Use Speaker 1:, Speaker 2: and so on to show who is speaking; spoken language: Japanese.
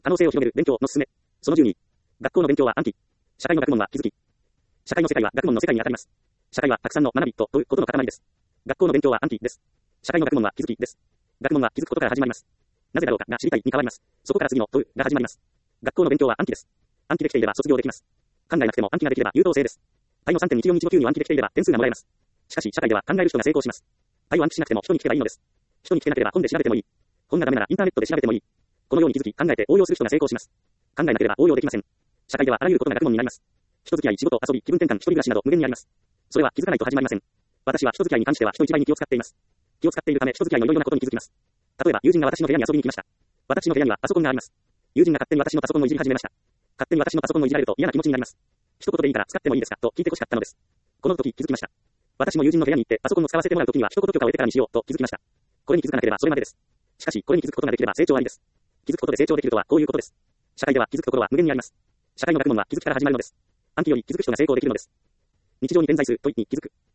Speaker 1: 可能性を広げる勉強の勧め。その12。学校の勉強は暗記。社会の学問は気づき。社会の世界は学問の世界に当たります。社会はたくさんの学びと問うことの塊です。学校の勉強は暗記です。社会の学問は気づきです。学問は気づくことから始まります。なぜだろうかが知りたいに変わります。そこから次の問うが始まります。学校の勉強は暗記です。暗記できていれば卒業できます。考えなくても暗記ができれば優等生です。パイの 3.14159 に暗記できていれば点数がもらえます。しかし社会では考える人が成功します。パイを暗記しなくても人に聞けばいいのです。人に聞けなければ本で調べてもいい。本がダメならインターネットで調べてもいい。このように気づき考えて応用する人が成功します。考えなければ応用できません。社会ではあらゆることが学問になります。人付き合い、仕事、遊び、気分転換、一人暮らしなど無限にあります。それは気づかないと始まりません。私は人付き合いに関しては人一倍に気を使っています。気を使っているため人付き合いのいろいろなことに気づきます。例えば友人が私の部屋に遊びに来ました。私の部屋にはパソコンがあります。友人が勝手に私のパソコンをいじり始めました。勝手に私のパソコンをいじられると嫌な気持ちになります。一言でいいから使ってもいいですかと聞いて欲しかったのです。この時気づきました。私も友人の部屋に行ってパソコンを使わせてもらう時には一言許可を得てからにしようと気づきました。これに気づかなければそれまでです。しかしこれに気づくことができれば成長ありです。気づくことで成長できるとはこういうことです。社会では気づくところは無限にあります。社会の学問は気づきから始まるのです。暗記より気づく人が成功できるのです。日常に点在する問いに気づく。